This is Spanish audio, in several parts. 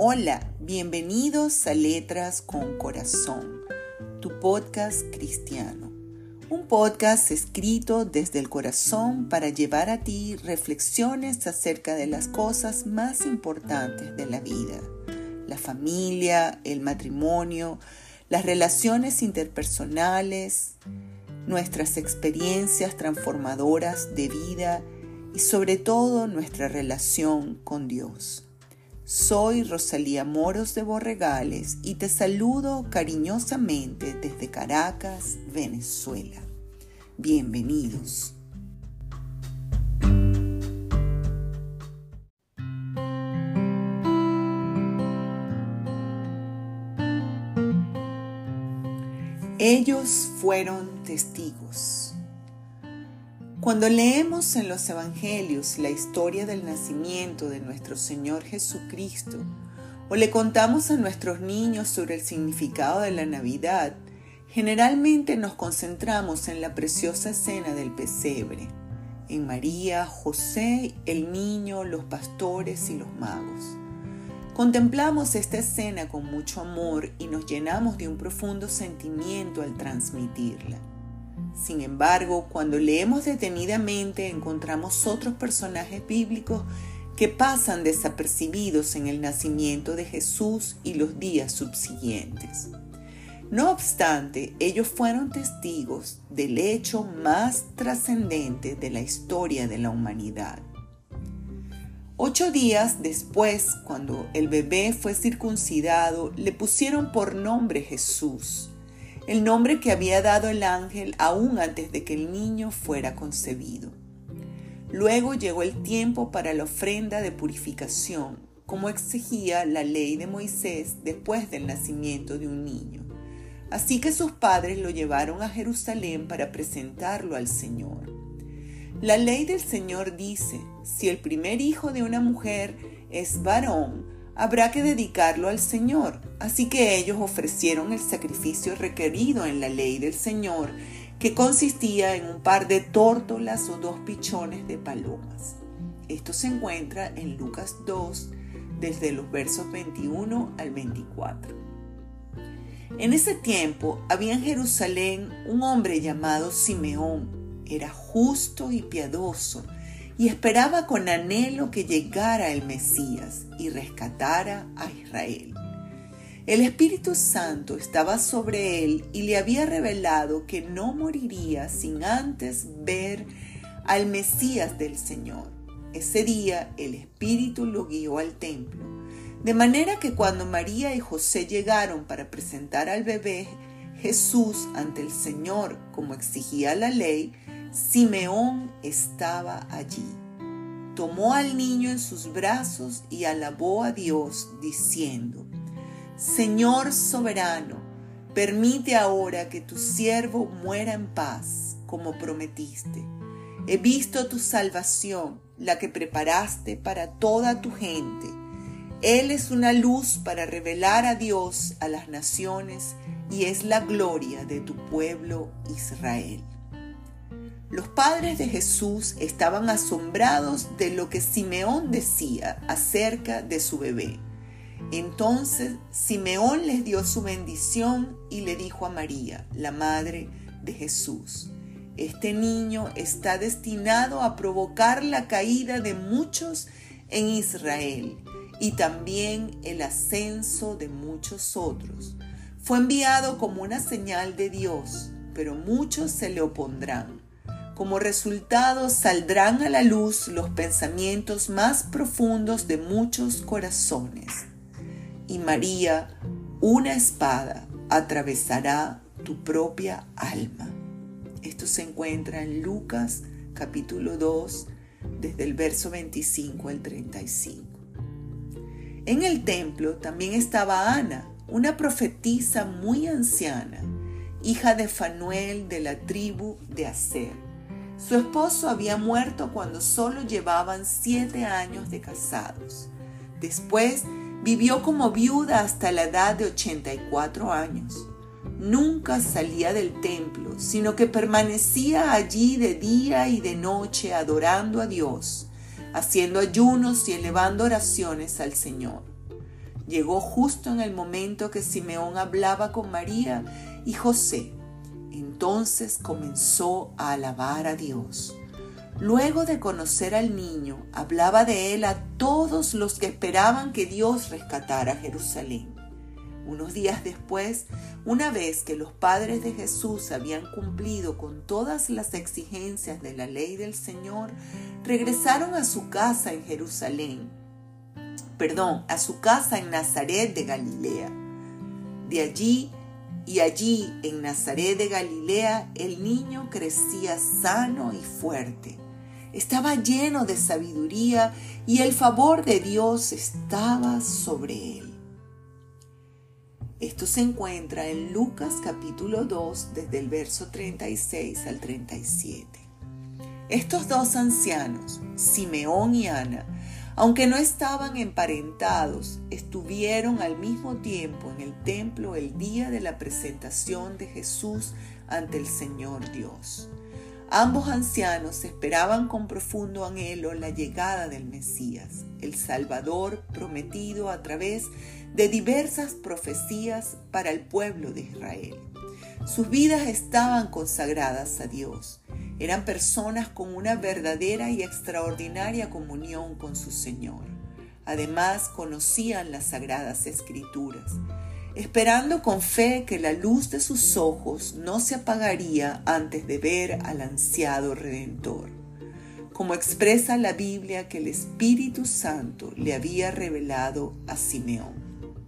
Hola, bienvenidos a Letras con Corazón, tu podcast cristiano. Un podcast escrito desde el corazón para llevar a ti reflexiones acerca de las cosas más importantes de la vida. La familia, el matrimonio, las relaciones interpersonales, nuestras experiencias transformadoras de vida y sobre todo nuestra relación con Dios. Soy Rosalía Moros de Borregales y te saludo cariñosamente desde Caracas, Venezuela. Bienvenidos. Ellos fueron testigos. Cuando leemos en los Evangelios la historia del nacimiento de nuestro Señor Jesucristo, o le contamos a nuestros niños sobre el significado de la Navidad, generalmente nos concentramos en la preciosa escena del pesebre, en María, José, el niño, los pastores y los magos. Contemplamos esta escena con mucho amor y nos llenamos de un profundo sentimiento al transmitirla. Sin embargo, cuando leemos detenidamente encontramos otros personajes bíblicos que pasan desapercibidos en el nacimiento de Jesús y los días subsiguientes. No obstante, ellos fueron testigos del hecho más trascendente de la historia de la humanidad. 8 días después, cuando el bebé fue circuncidado, le pusieron por nombre Jesús, el nombre que había dado el ángel aún antes de que el niño fuera concebido. Luego llegó el tiempo para la ofrenda de purificación, como exigía la ley de Moisés después del nacimiento de un niño. Así que sus padres lo llevaron a Jerusalén para presentarlo al Señor. La ley del Señor dice: si el primer hijo de una mujer es varón, habrá que dedicarlo al Señor. Así que ellos ofrecieron el sacrificio requerido en la ley del Señor, que consistía en un par de tórtolas o 2 pichones de palomas. Esto se encuentra en Lucas 2, desde los versos 21 al 24. En ese tiempo había en Jerusalén un hombre llamado Simeón. Era justo y piadoso, y esperaba con anhelo que llegara el Mesías y rescatara a Israel. El Espíritu Santo estaba sobre él y le había revelado que no moriría sin antes ver al Mesías del Señor. Ese día el Espíritu lo guió al templo, de manera que cuando María y José llegaron para presentar al bebé Jesús ante el Señor, como exigía la ley, Simeón estaba allí. Tomó al niño en sus brazos y alabó a Dios, diciendo: Señor soberano, permite ahora que tu siervo muera en paz, como prometiste. He visto tu salvación, la que preparaste para toda tu gente. Él es una luz para revelar a Dios a las naciones y es la gloria de tu pueblo Israel. Los padres de Jesús estaban asombrados de lo que Simeón decía acerca de su bebé. Entonces Simeón les dio su bendición y le dijo a María, la madre de Jesús: este niño está destinado a provocar la caída de muchos en Israel y también el ascenso de muchos otros. Fue enviado como una señal de Dios, pero muchos se le opondrán. Como resultado saldrán a la luz los pensamientos más profundos de muchos corazones. Y María, una espada, atravesará tu propia alma. Esto se encuentra en Lucas capítulo 2, desde el verso 25 al 35. En el templo también estaba Ana, una profetisa muy anciana, hija de Fanuel de la tribu de Aser. Su esposo había muerto cuando solo llevaban 7 años de casados. Después vivió como viuda hasta la edad de 84 años. Nunca salía del templo, sino que permanecía allí de día y de noche adorando a Dios, haciendo ayunos y elevando oraciones al Señor. Llegó justo en el momento que Simeón hablaba con María y José. Entonces comenzó a alabar a Dios. Luego de conocer al niño, hablaba de él a todos los que esperaban que Dios rescatara Jerusalén. Unos días después, una vez que los padres de Jesús habían cumplido con todas las exigencias de la ley del Señor, regresaron a su casa en a su casa en Nazaret de Galilea. Allí en Nazaret de Galilea, el niño crecía sano y fuerte. Estaba lleno de sabiduría y el favor de Dios estaba sobre él. Esto se encuentra en Lucas capítulo 2, desde el verso 36 al 37. Estos dos ancianos, Simeón y Ana, aunque no estaban emparentados, estuvieron al mismo tiempo en el templo el día de la presentación de Jesús ante el Señor Dios. Ambos ancianos esperaban con profundo anhelo la llegada del Mesías, el Salvador prometido a través de diversas profecías para el pueblo de Israel. Sus vidas estaban consagradas a Dios. Eran personas con una verdadera y extraordinaria comunión con su Señor. Además, conocían las Sagradas Escrituras, esperando con fe que la luz de sus ojos no se apagaría antes de ver al ansiado Redentor. Como expresa la Biblia que el Espíritu Santo le había revelado a Simeón.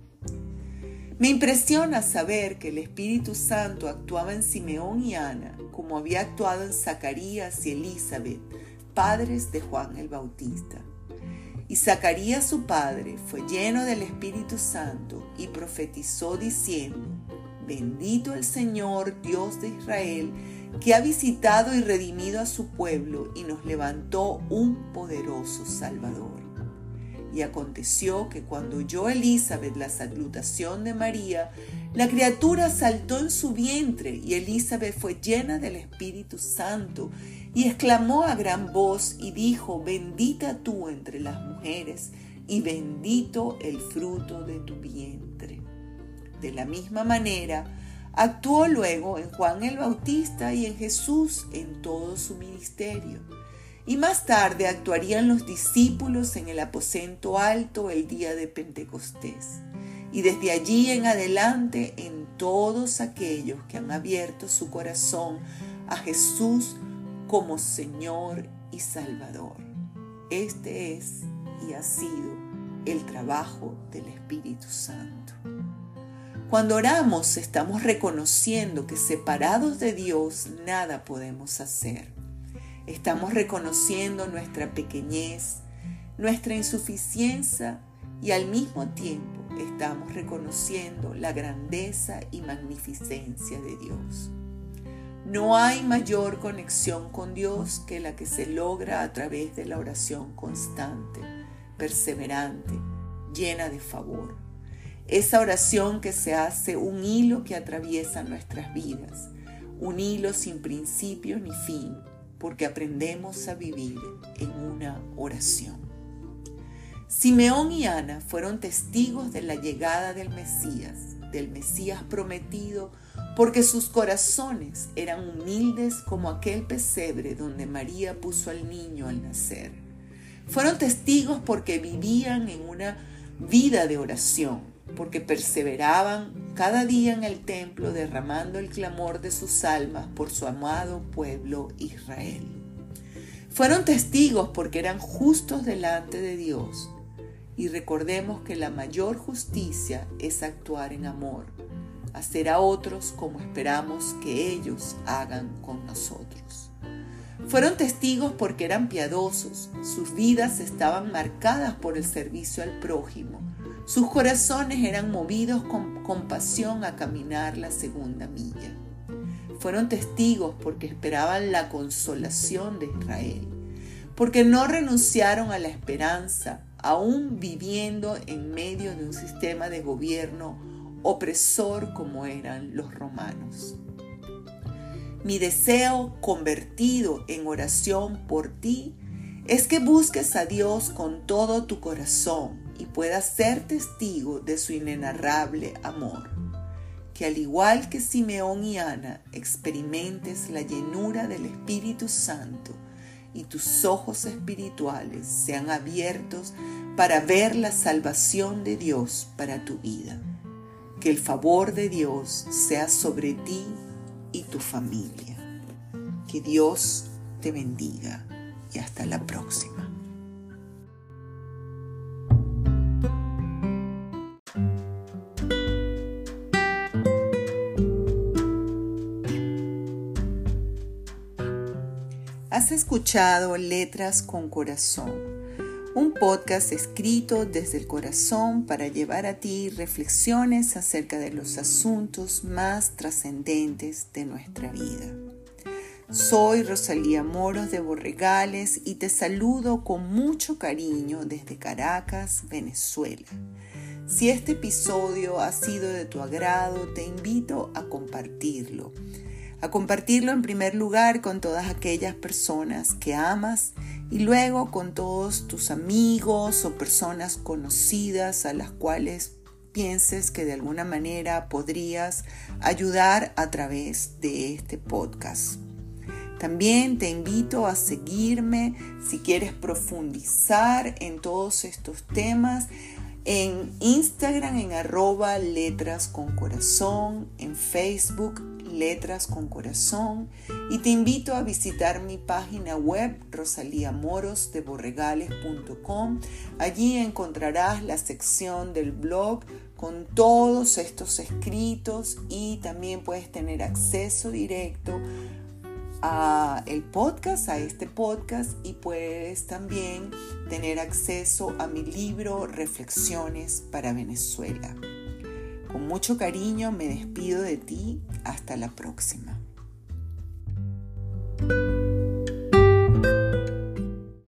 Me impresiona saber que el Espíritu Santo actuaba en Simeón y Ana, como había actuado en Zacarías y Elizabeth, padres de Juan el Bautista. Y Zacarías, su padre, fue lleno del Espíritu Santo y profetizó diciendo: Bendito el Señor, Dios de Israel, que ha visitado y redimido a su pueblo y nos levantó un poderoso Salvador. Y aconteció que cuando oyó Elizabeth la salutación de María, la criatura saltó en su vientre y Elizabeth fue llena del Espíritu Santo y exclamó a gran voz y dijo: Bendita tú entre las mujeres y bendito el fruto de tu vientre. De la misma manera, actuó luego en Juan el Bautista y en Jesús en todo su ministerio. Y más tarde actuarían los discípulos en el aposento alto el día de Pentecostés. Y desde allí en adelante en todos aquellos que han abierto su corazón a Jesús como Señor y Salvador. Este es y ha sido el trabajo del Espíritu Santo. Cuando oramos, estamos reconociendo que separados de Dios nada podemos hacer. Estamos reconociendo nuestra pequeñez, nuestra insuficiencia y al mismo tiempo estamos reconociendo la grandeza y magnificencia de Dios. No hay mayor conexión con Dios que la que se logra a través de la oración constante, perseverante, llena de favor. Esa oración que se hace un hilo que atraviesa nuestras vidas, un hilo sin principio ni fin, porque aprendemos a vivir en una oración. Simeón y Ana fueron testigos de la llegada del Mesías prometido, porque sus corazones eran humildes como aquel pesebre donde María puso al niño al nacer. Fueron testigos porque vivían en una vida de oración, porque perseveraban cada día en el templo derramando el clamor de sus almas por su amado pueblo Israel. Fueron testigos porque eran justos delante de Dios. Y recordemos que la mayor justicia es actuar en amor, hacer a otros como esperamos que ellos hagan con nosotros. Fueron testigos porque eran piadosos, sus vidas estaban marcadas por el servicio al prójimo, sus corazones eran movidos con compasión a caminar la segunda milla. Fueron testigos porque esperaban la consolación de Israel, porque no renunciaron a la esperanza, aún viviendo en medio de un sistema de gobierno opresor como eran los romanos. Mi deseo convertido en oración por ti es que busques a Dios con todo tu corazón y puedas ser testigo de su inenarrable amor. Que al igual que Simeón y Ana, experimentes la llenura del Espíritu Santo y tus ojos espirituales sean abiertos para ver la salvación de Dios para tu vida. Que el favor de Dios sea sobre ti y tu familia. Que Dios te bendiga y hasta la próxima. Has escuchado Letras con Corazón, un podcast escrito desde el corazón para llevar a ti reflexiones acerca de los asuntos más trascendentes de nuestra vida. Soy Rosalía Moros de Borregales y te saludo con mucho cariño desde Caracas, Venezuela. Si este episodio ha sido de tu agrado, te invito a compartirlo. A compartirlo en primer lugar con todas aquellas personas que amas y luego con todos tus amigos o personas conocidas a las cuales pienses que de alguna manera podrías ayudar a través de este podcast. También te invito a seguirme si quieres profundizar en todos estos temas en Instagram en @letrasconcorazón, en Facebook Letras con Corazón, y te invito a visitar mi página web rosaliamorosdeborregales.com. Allí encontrarás la sección del blog con todos estos escritos y también puedes tener acceso directo a este podcast y puedes también tener acceso a mi libro Reflexiones para Venezuela. Con mucho cariño me despido de ti. Hasta la próxima.